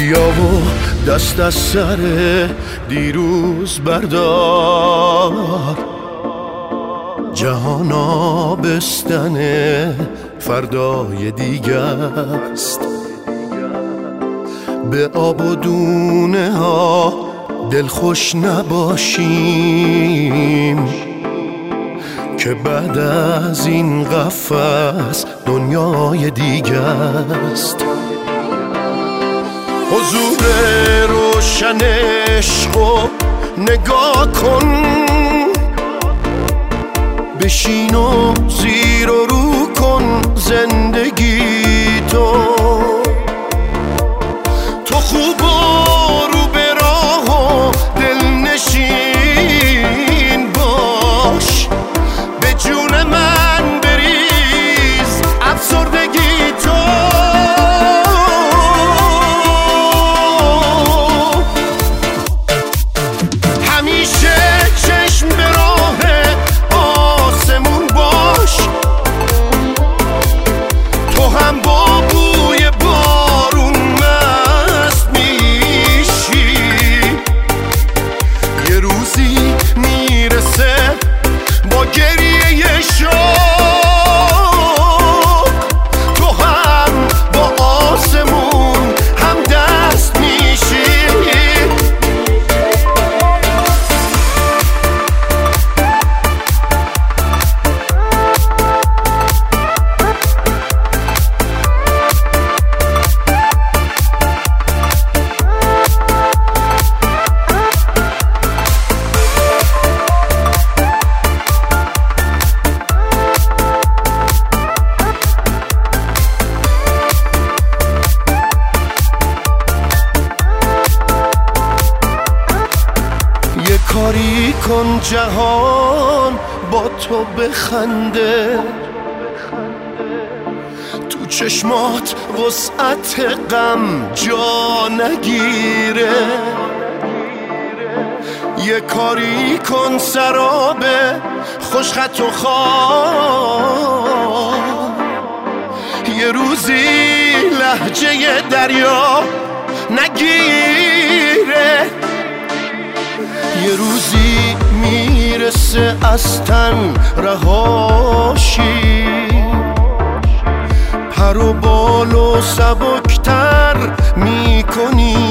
بیا و دست از سر دیروز بردار، جهان آبستن فردای دیگه است. به آب و دونه ها دلخوش نباشیم که بعد از این قفس دنیای دیگه است. حضور روشن عشقو نگاه کن، بشین و زیر و رو کن زندگی تو خوب و رو به راه و دلنشین باش، به جون من بریز افسردگی تو. همیشه چشم به راه آسمون باش، تو هم با بوی بارون مست میشی. یه روزی میرسه با گریه شوق، تو هم با آسمون هم دست میشی. یه کاری کن جهان با تو بخنده، تو چشمات وسعت غم جا نگیره. یه کاری کن سراب خوشخط و خواب، یه روزی لهجه دریا نگیره. یه روزی میرسه از تن رهاشی، پر و بال و سبکتر میکنی